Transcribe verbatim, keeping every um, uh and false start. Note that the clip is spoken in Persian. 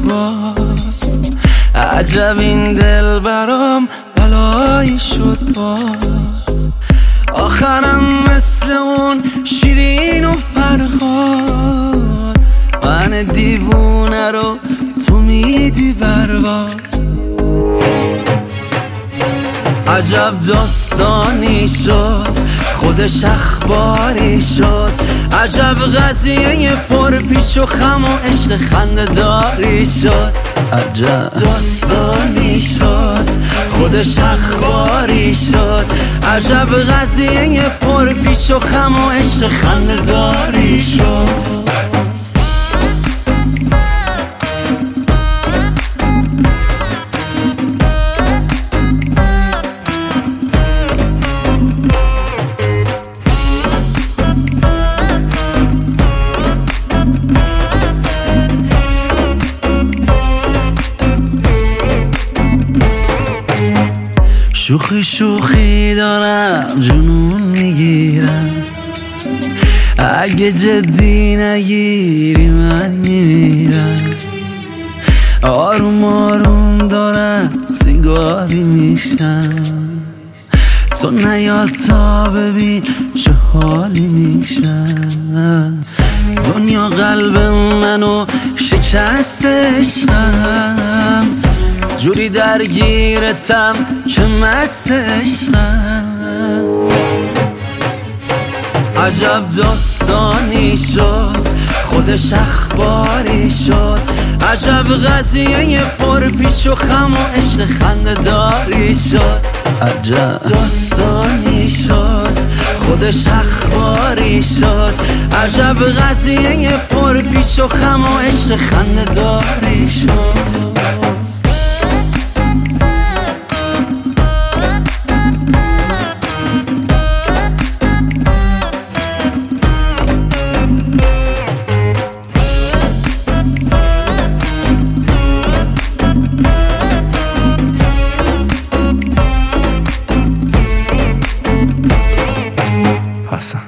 باز، عجب این دل برام بلایی شد باز. آخرم مثل اون شیرین و فرهاد، من دیوونه رو تو میدی برباد. عجب داستانی شد، خودش اخباری شد، عجب قضیه پر پیش و خم و عشق خنده داری شد. عجب داستانی شد، خودش اخباری شد، عجب قضیه پر پیش و خم و عشق خنده داری شد. شوخی شوخی دارم جنون میگیرم، اگه جدی نگیری من میمیرم. آروم آروم دارم سیگاری میشم، تو نیا تا ببین چه حالی میشم. دنیا قلب منو شکست عشقم، جوری درگیرتم که مست عشقم. عجب داستانی شد، خودش اخباری شد، عجب قضیه پر پیش و خم و عشق خنده داری شد. عجب داستانی شد، خودش اخباری شد، عجب قضیه پر پیش و خم و عشق خنده داری شد. حسن